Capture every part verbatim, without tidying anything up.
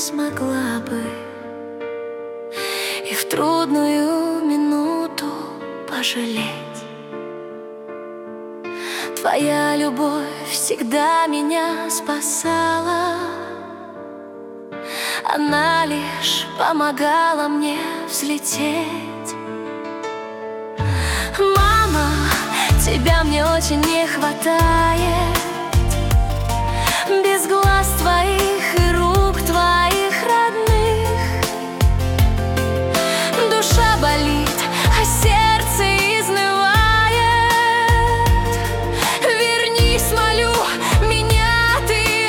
смогла бы и в трудную минуту пожалеть. Твоя любовь всегда меня спасала, она лишь помогала мне взлететь. Мама, тебя мне очень не хватает. Без глаз твоих и рук твоих родных душа болит, а сердце изнывает. Вернись, молю, меня ты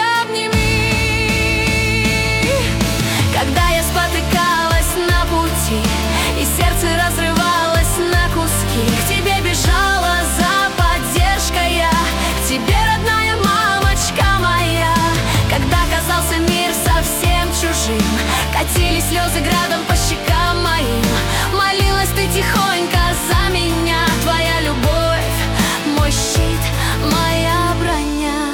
обними. Когда я спотыкалась на пути и сердце разрывалось на куски, к тебе бежала за поддержкой я, к тебе, родная мамочка моя. Когда казался мир совсем чужим, катились слезы градом по щекам моим, молилась ты тихонько за меня. Твоя любовь — мой щит, моя броня.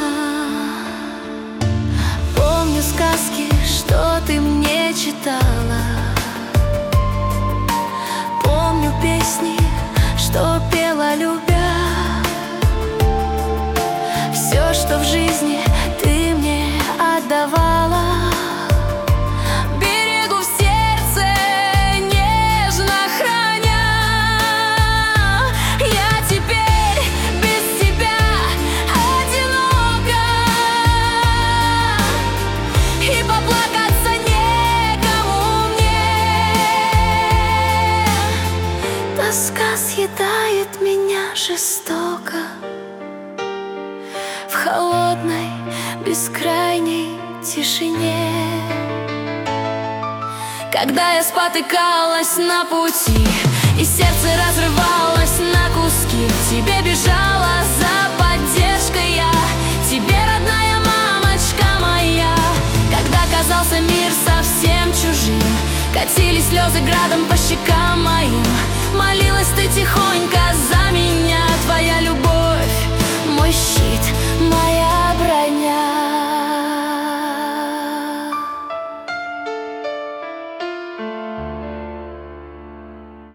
Помню сказки, что ты мне читала, помню песни, что пела, любя. Все, что в жизни ты мне отдавала, берегу в сердце, нежно храня. Я теперь без тебя одинока, и поплакаться некому мне. Тоска съедает меня жестоко в холодной, бескрайней тишине. Когда я спотыкалась на пути и сердце разрывалось на куски, к тебе бежала за поддержкой я, тебе, родная мамочка моя. Когда казался мир совсем чужим, катились слезы градом по щекам моим, молилась ты тихонько за меня. Твоя любовь — мой щит, моя